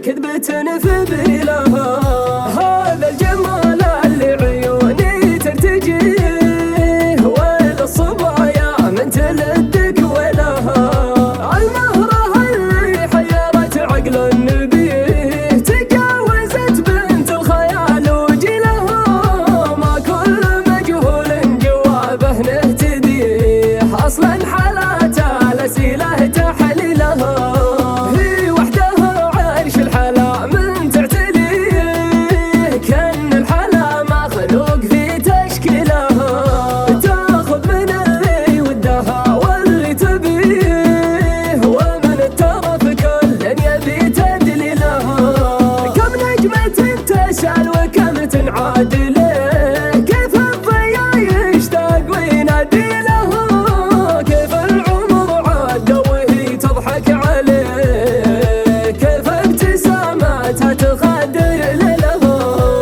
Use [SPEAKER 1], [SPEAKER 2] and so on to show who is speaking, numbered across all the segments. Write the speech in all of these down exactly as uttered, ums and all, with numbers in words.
[SPEAKER 1] كذبة في بلها. هذا الجمال اللي عيوني ترتجيه وللصبايا من تلدك ولها. المهرة اللي حيرت عقل النبيه تجاوزت بنت الخيال وجلها. ما كل مجهول جوابه نهتديه اصلا حالاته الاسئله تحليلها. هي وحدها عرش الحلا من تعتليه كأن الحلا مخلوق في تشكيلها. تاخذ من اللي ودها واللي تبيه ومن الترف كل يبي تدليلها. كم نجمة تسأل وكم تنعاد ليه كيف الضياء يشتاق وينادي لها. كيف العمر عدى وهي تضحك عليه كيف ابتساماتها تخدر لها.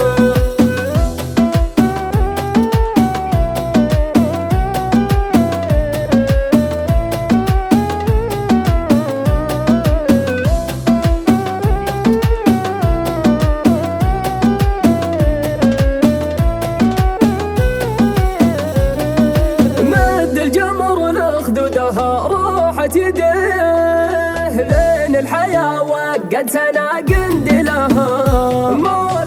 [SPEAKER 1] مد الجمر لخدودها روحت يديه لين الحياة وقد سنا قندلها.